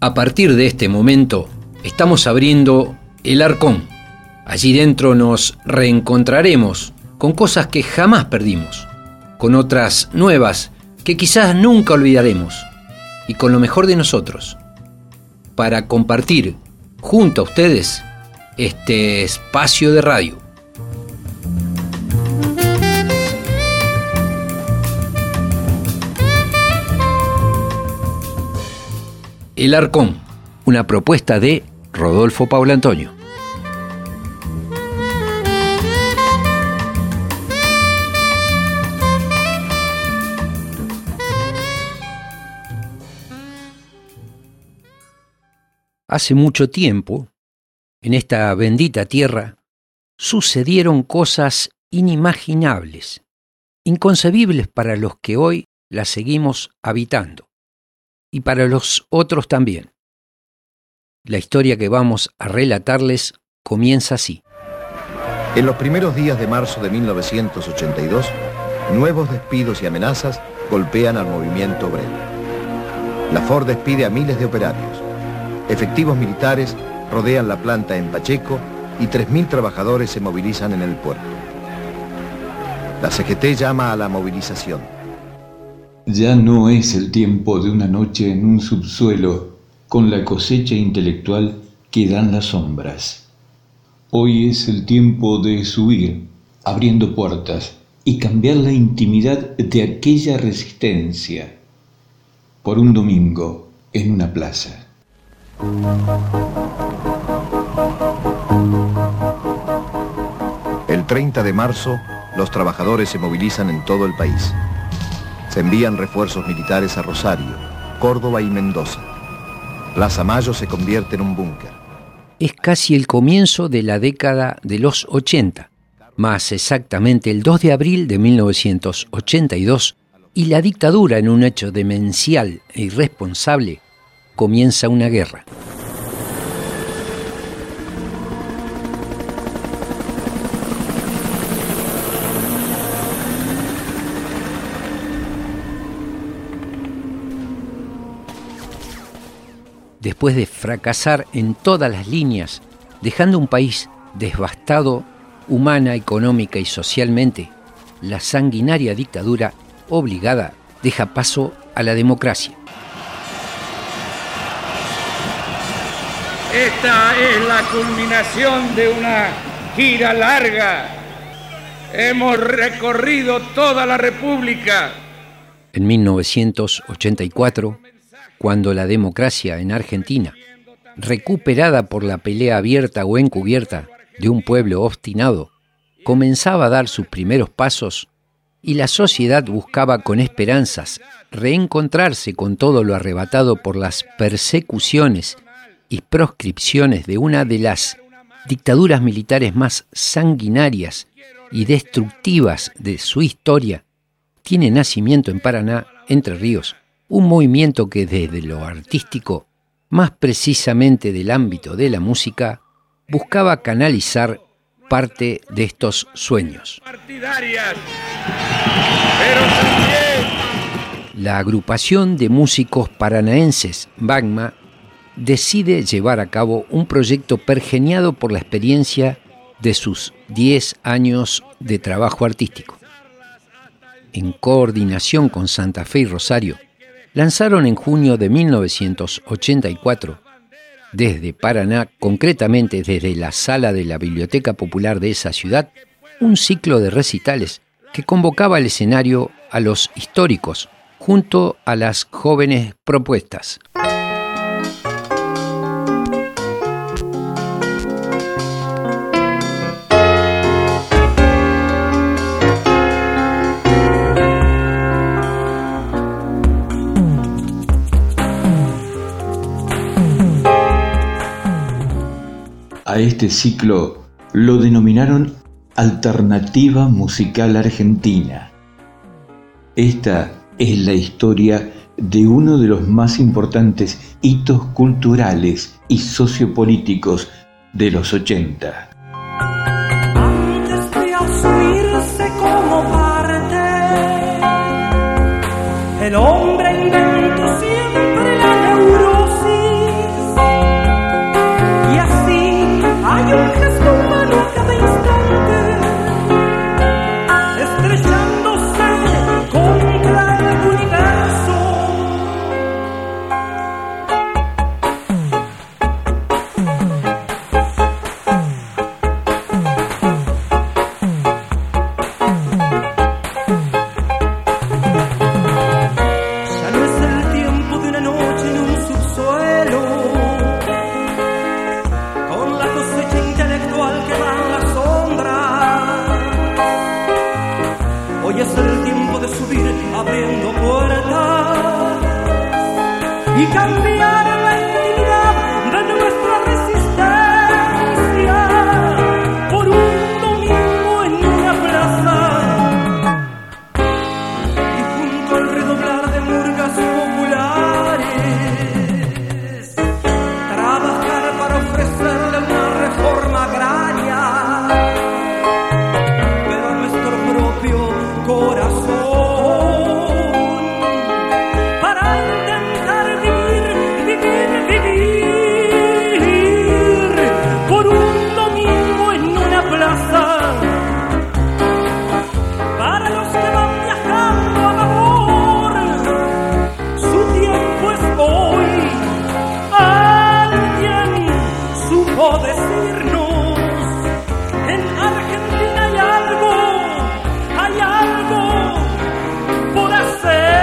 A partir de este momento, estamos abriendo el Arcón. Allí dentro nos reencontraremos con cosas que jamás perdimos, con otras nuevas que quizás nunca olvidaremos, y con lo mejor de nosotros, para compartir junto a ustedes este espacio de radio. El Arcón, una propuesta de Rodolfo Paulantonio. Hace mucho tiempo, en esta bendita tierra, sucedieron cosas inimaginables, inconcebibles para los que hoy la seguimos habitando, y para los otros también. La historia que vamos a relatarles comienza así. En los primeros días de marzo de 1982, nuevos despidos y amenazas golpean al movimiento obrero. La Ford despide a miles de operarios. Efectivos militares rodean la planta en Pacheco y 3.000 trabajadores se movilizan en el puerto. La CGT llama a la movilización. Ya no es el tiempo de una noche en un subsuelo con la cosecha intelectual que dan las sombras. Hoy es el tiempo de subir, abriendo puertas y cambiar la intimidad de aquella resistencia por un domingo en una plaza. El 30 de marzo, los trabajadores se movilizan en todo el país. Se envían refuerzos militares a Rosario, Córdoba y Mendoza. Plaza Mayo se convierte en un búnker. Es casi el comienzo de la década de los 80, más exactamente el 2 de abril de 1982, y la dictadura, en un hecho demencial e irresponsable, comienza una guerra. Después de fracasar en todas las líneas, dejando un país devastado humana, económica y socialmente, la sanguinaria dictadura obligada deja paso a la democracia. Esta es la culminación de una gira larga. Hemos recorrido toda la República. En 1984, cuando la democracia en Argentina, recuperada por la pelea abierta o encubierta de un pueblo obstinado, comenzaba a dar sus primeros pasos y la sociedad buscaba con esperanzas reencontrarse con todo lo arrebatado por las persecuciones y proscripciones de una de las dictaduras militares más sanguinarias y destructivas de su historia, tiene nacimiento en Paraná, Entre Ríos, un movimiento que desde lo artístico, más precisamente del ámbito de la música, buscaba canalizar parte de estos sueños. La agrupación de músicos paranaenses, BAGMA, decide llevar a cabo un proyecto pergeniado por la experiencia de sus 10 años de trabajo artístico. En coordinación con Santa Fe y Rosario, lanzaron en junio de 1984, desde Paraná, concretamente desde la sala de la Biblioteca Popular de esa ciudad, un ciclo de recitales que convocaba al escenario a los históricos junto a las jóvenes propuestas. A este ciclo lo denominaron Alternativa Musical Argentina. Esta es la historia de uno de los más importantes hitos culturales y sociopolíticos de los 80. Antes de asumirse como parte, el hombre inventó siempre la neurosis. supo decirnos, en Argentina hay algo por hacer.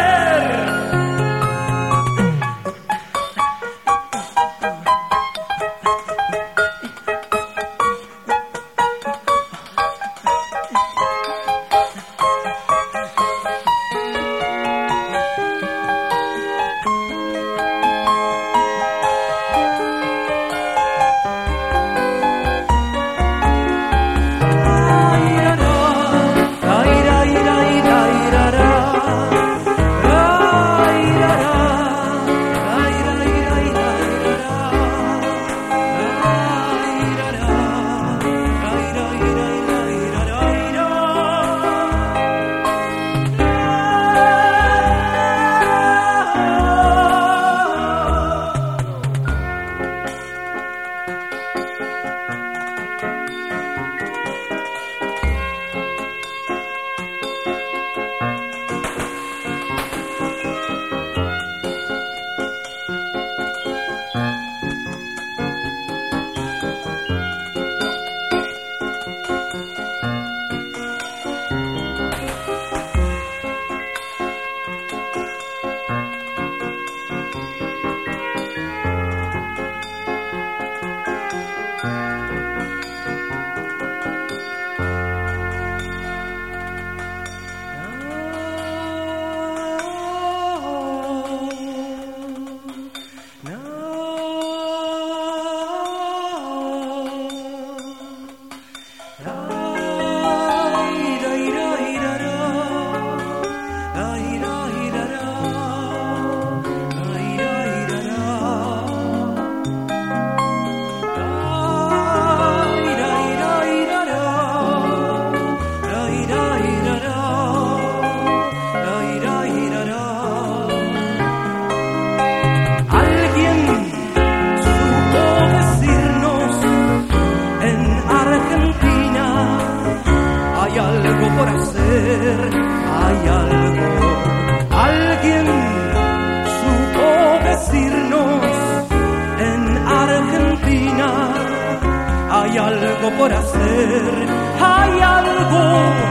Por hacer, hay algo,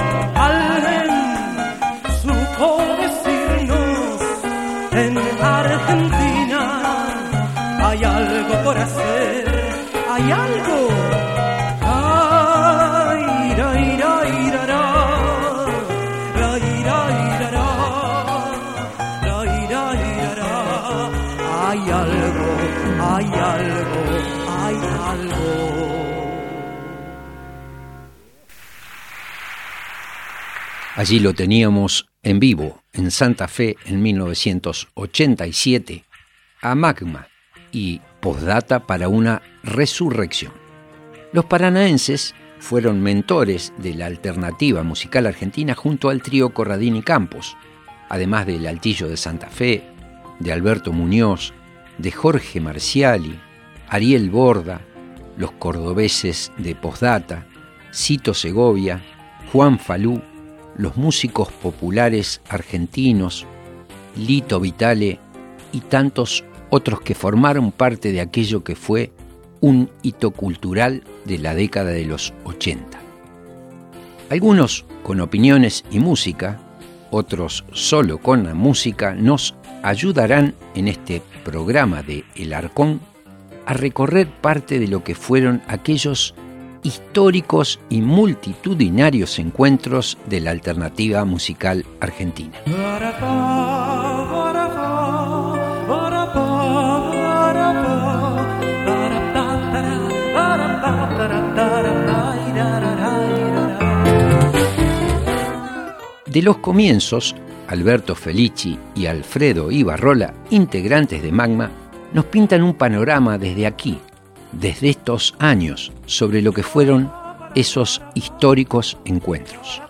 alguien supo decirnos, en Argentina hay algo por hacer, hay algo, ay, ra, ira, ira, ra, ra, ira, ira, ra, ra, ira, ira, ra. Hay algo, hay algo, hay algo. Allí lo teníamos en vivo, en Santa Fe, en 1987, a Magma y Postdata para una resurrección. Los paranaenses fueron mentores de la alternativa musical argentina junto al trío Corradini Campos, además del Altillo de Santa Fe, de Alberto Muñoz, de Jorge Marciali, Ariel Borda, los cordobeses de Postdata, Cito Segovia, Juan Falú, los músicos populares argentinos, Lito Vitale y tantos otros que formaron parte de aquello que fue un hito cultural de la década de los 80. Algunos con opiniones y música, otros solo con la música, nos ayudarán en este programa de El Arcón a recorrer parte de lo que fueron aquellos históricos y multitudinarios encuentros de la alternativa musical argentina. De los comienzos, Alberto Felici y Alfredo Ibarrola, integrantes de Magma, nos pintan un panorama desde aquí, desde estos años, sobre lo que fueron esos históricos encuentros.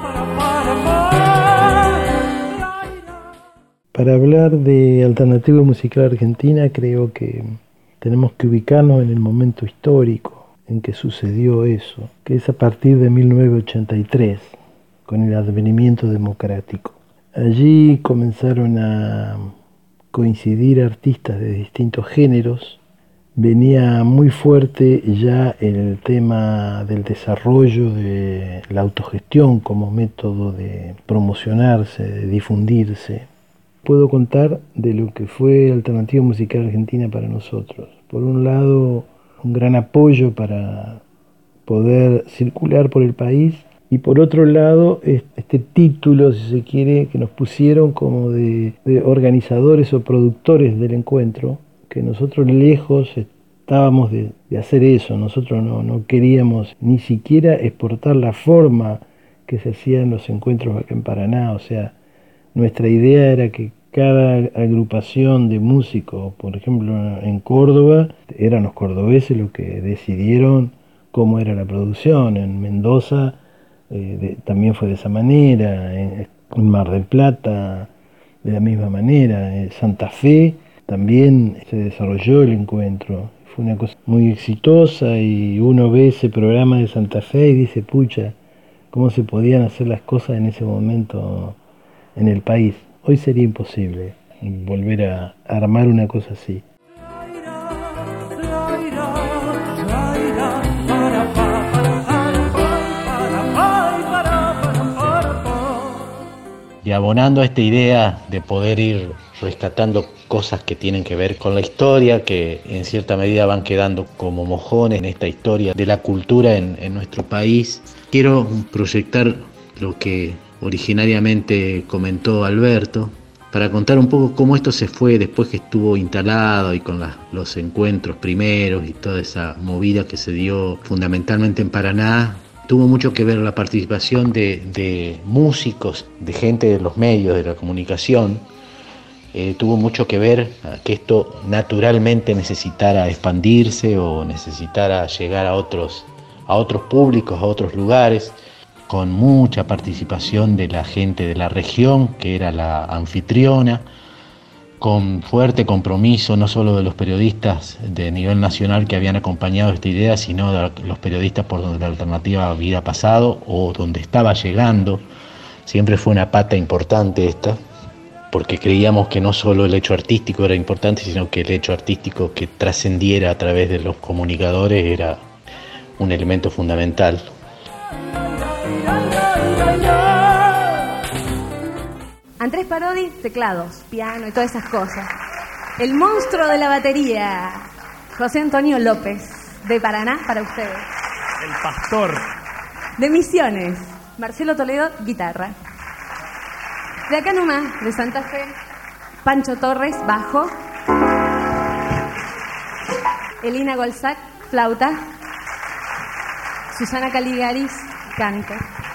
Para hablar de alternativa musical argentina, creo que tenemos que ubicarnos en el momento histórico en que sucedió eso, que es a partir de 1983, con el advenimiento democrático. Allí comenzaron a coincidir artistas de distintos géneros venía muy fuerte ya el tema del desarrollo de la autogestión como método de promocionarse, de difundirse. Puedo contar de lo que fue Alternativa Musical Argentina para nosotros. Por un lado, un gran apoyo para poder circular por el país, y por otro lado, este título, si se quiere, que nos pusieron como de organizadores o productores del encuentro, que nosotros lejos estábamos de hacer eso. Nosotros no queríamos ni siquiera exportar la forma que se hacían los encuentros acá en Paraná. O sea, nuestra idea era que cada agrupación de músicos, por ejemplo en Córdoba, eran los cordobeses los que decidieron cómo era la producción. En Mendoza también fue de esa manera, en Mar del Plata de la misma manera, en Santa Fe también se desarrolló el encuentro. Fue una cosa muy exitosa y uno ve ese programa de Santa Fe y dice, pucha, cómo se podían hacer las cosas en ese momento en el país. Hoy sería imposible volver a armar una cosa así. Y abonando a esta idea de poder ir rescatando cosas que tienen que ver con la historia, que en cierta medida van quedando como mojones en esta historia de la cultura en nuestro país, quiero proyectar lo que originariamente comentó Alberto, para contar un poco cómo esto se fue después que estuvo instalado y con los encuentros primeros y toda esa movida que se dio fundamentalmente en Paraná. Tuvo mucho que ver la participación de músicos, de gente de los medios, de la comunicación. Tuvo mucho que ver que esto naturalmente necesitara expandirse o necesitara llegar a otros públicos, a otros lugares, con mucha participación de la gente de la región, que era la anfitriona, con fuerte compromiso no solo de los periodistas de nivel nacional que habían acompañado esta idea, sino de los periodistas por donde la alternativa había pasado o donde estaba llegando. Siempre fue una pata importante esta, porque creíamos que no solo el hecho artístico era importante, sino que el hecho artístico que trascendiera a través de los comunicadores era un elemento fundamental. Andrés Parodi, teclados, piano y todas esas cosas. El monstruo de la batería, José Antonio López, de Paraná, para ustedes. El pastor. De Misiones, Marcelo Toledo, guitarra. De acá nomás, de Santa Fe, Pancho Torres, bajo. Elina Golzac, flauta. Susana Caligaris, canto.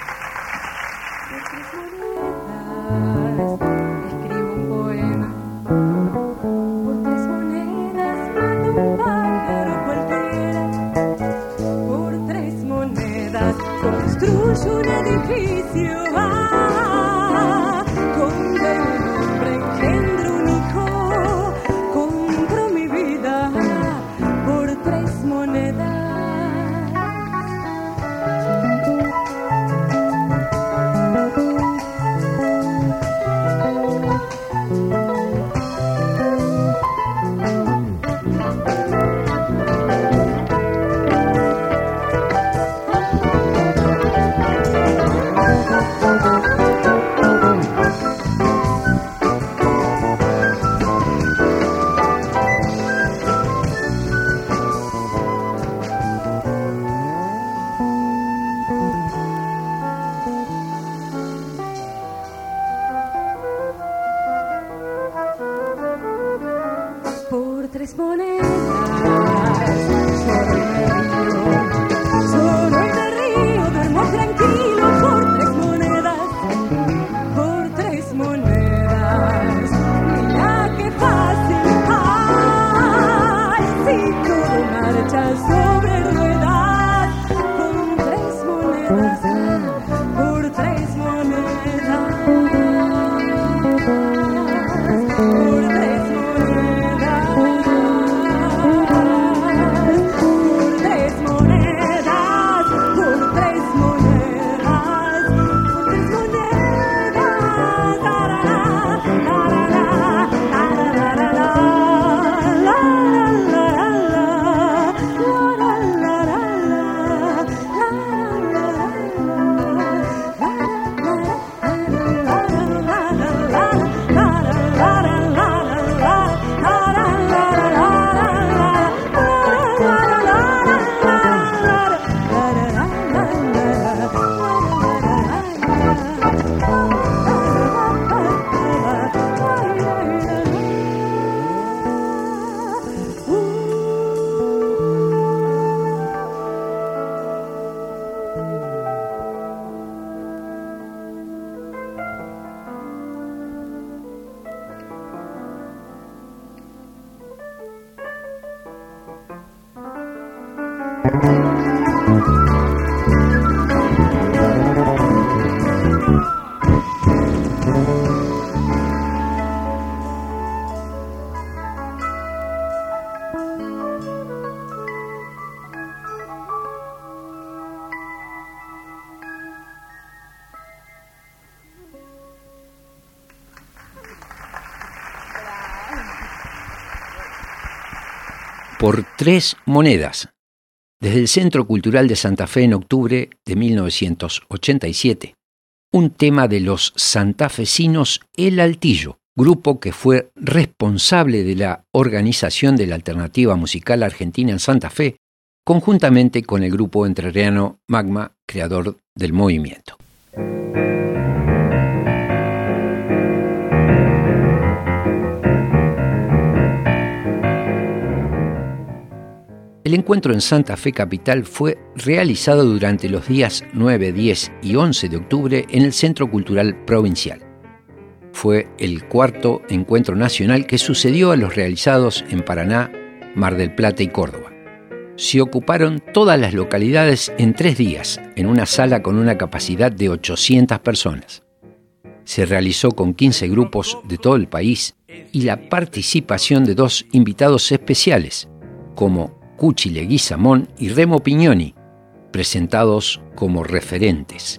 Escribo un poema. Por 3 monedas mato un pájaro cualquiera. Por 3 monedas construyo un edificio. Donde un hombre engendro un hijo. Compro mi vida por 3 monedas. por 3 monedas, desde el Centro Cultural de Santa Fe en octubre de 1987. Un tema de los santafesinos El Altillo, grupo que fue responsable de la organización de la alternativa musical argentina en Santa Fe, conjuntamente con el grupo entrerriano Magma, creador del movimiento. El encuentro en Santa Fe Capital fue realizado durante los días 9, 10 y 11 de octubre en el Centro Cultural Provincial. Fue el cuarto encuentro nacional que sucedió a los realizados en Paraná, Mar del Plata y Córdoba. Se ocuparon todas las localidades en 3 días, en una sala con una capacidad de 800 personas. Se realizó con 15 grupos de todo el país y la participación de 2 invitados especiales, como Cuchi Leguizamón y Remo Pignoni, presentados como referentes.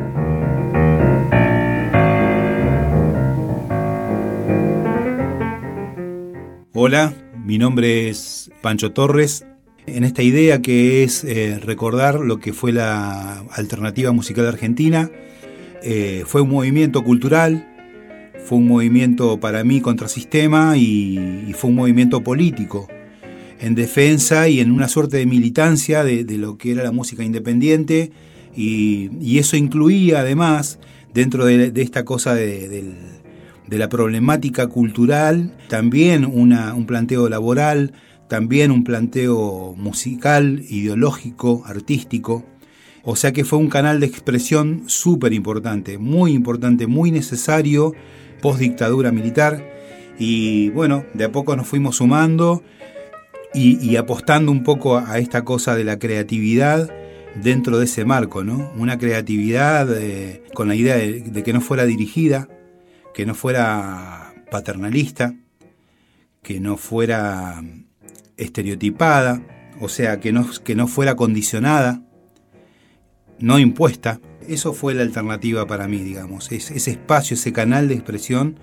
Hola, mi nombre es Pancho Torres. En esta idea que es recordar lo que fue la alternativa musical argentina, fue un movimiento cultural, fue un movimiento para mí contrasistema y fue un movimiento político en defensa y en una suerte de militancia de lo que era la música independiente y eso incluía además dentro de esta cosa de la problemática cultural también un planteo laboral, también un planteo musical, ideológico, artístico. O sea que fue un canal de expresión súper importante, muy necesario post dictadura militar y bueno, de a poco nos fuimos sumando y apostando un poco a esta cosa de la creatividad dentro de ese marco, ¿no? Una creatividad con la idea de que no fuera dirigida, que no fuera paternalista, que no fuera estereotipada, o sea, que no fuera condicionada, no impuesta. Eso fue la alternativa para mí, digamos, ese espacio, ese canal de expresión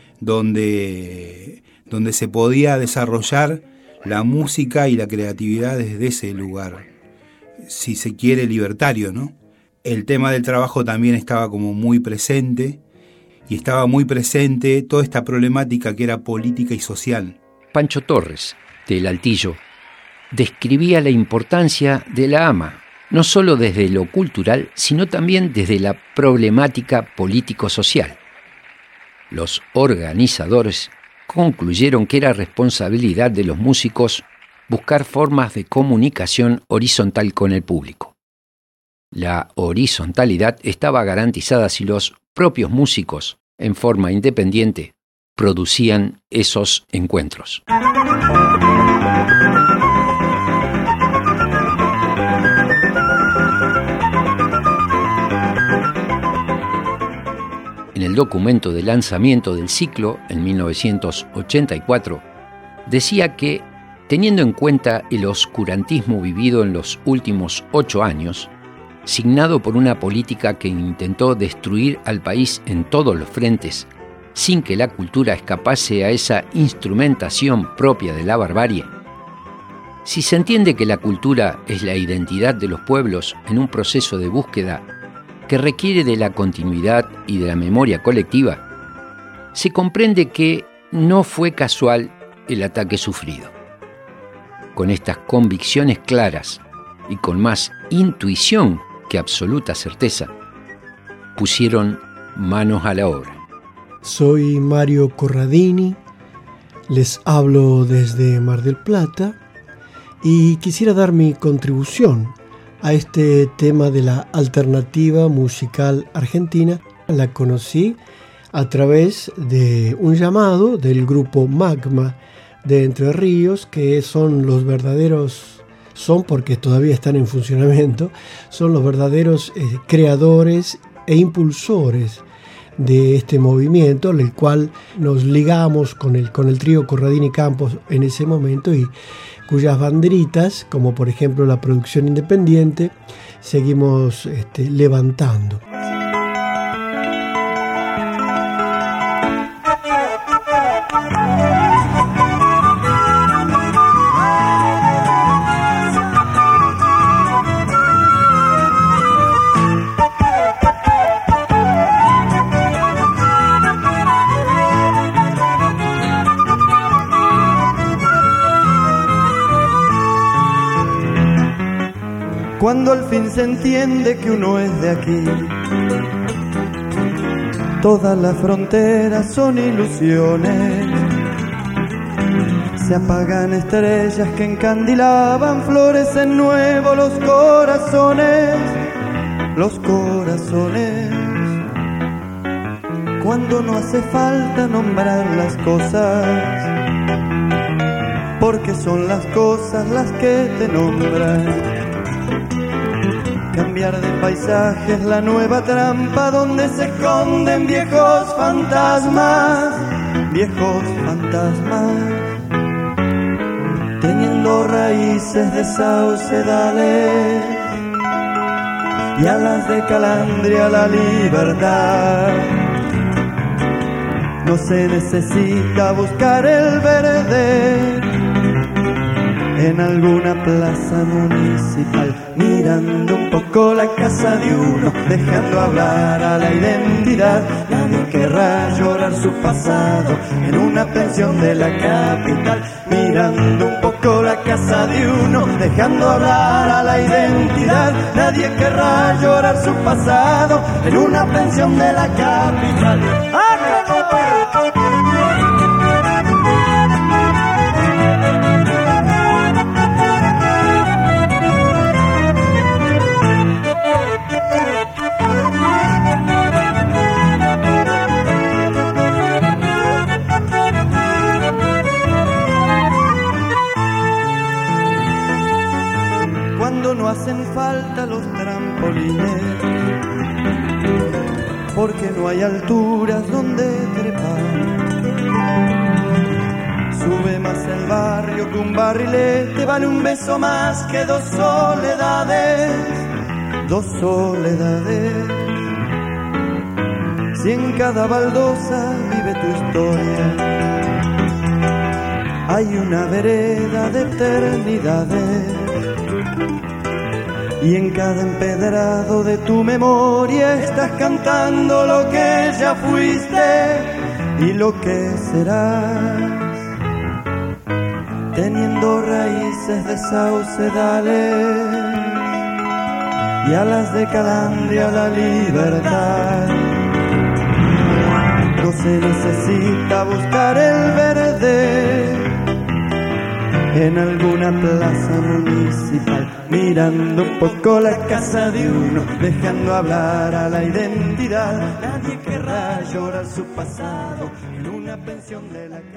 donde se podía desarrollar la música y la creatividad desde ese lugar, si se quiere, libertario, ¿no? El tema del trabajo también estaba como muy presente, y estaba muy presente toda esta problemática que era política y social. Pancho Torres, del Altillo, describía la importancia de la AMA, no solo desde lo cultural, sino también desde la problemática político-social. Los organizadores concluyeron que era responsabilidad de los músicos buscar formas de comunicación horizontal con el público. La horizontalidad estaba garantizada si los propios músicos, en forma independiente, producían esos encuentros. En el documento de lanzamiento del ciclo, en 1984, decía que, teniendo en cuenta el oscurantismo vivido en los últimos 8 años, signado por una política que intentó destruir al país en todos los frentes, sin que la cultura escapase a esa instrumentación propia de la barbarie, si se entiende que la cultura es la identidad de los pueblos en un proceso de búsqueda que requiere de la continuidad y de la memoria colectiva, se comprende que no fue casual el ataque sufrido. Con estas convicciones claras y con más intuición que absoluta certeza, pusieron manos a la obra. Soy Mario Corradini, les hablo desde Mar del Plata y quisiera dar mi contribución a este tema de la alternativa musical argentina. La conocí a través de un llamado del grupo Magma de Entre Ríos, que son los verdaderos, porque todavía están en funcionamiento, son los verdaderos creadores e impulsores de este movimiento, el cual nos ligamos con el trío Corradini Campos en ese momento y cuyas banderitas, como por ejemplo la producción independiente, seguimos levantando. cuando al fin se entiende que uno es de aquí. Todas las fronteras son ilusiones, se apagan estrellas que encandilaban, florecen nuevos los corazones, cuando no hace falta nombrar las cosas, porque son las cosas las que te nombran. Cambiar de paisaje es la nueva trampa donde se esconden viejos fantasmas, teniendo raíces de saucedales y alas de calandria la libertad. No se necesita buscar el verde en alguna plaza municipal, mirando un poco la casa de uno, dejando hablar a la identidad. Nadie querrá llorar su pasado en una pensión de la capital, mirando un poco la casa de uno, dejando hablar a la identidad. Nadie querrá llorar su pasado en una pensión de la capital. No hacen falta los trampolines, porque no hay alturas donde trepar. Sube más el barrio que un barrilete, vale un beso más que dos soledades. Si en cada baldosa vive tu historia, hay una vereda de eternidades. Y en cada empedrado de tu memoria estás cantando lo que ya fuiste y lo que serás, teniendo raíces de saucedales y alas de calandria la libertad. No se necesita buscar el verde en alguna plaza municipal, mirando un poco la casa de uno, dejando hablar a la identidad. Nadie querrá llorar su pasado en una pensión de la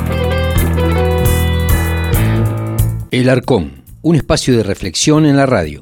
El Arcón, un espacio de reflexión en la radio.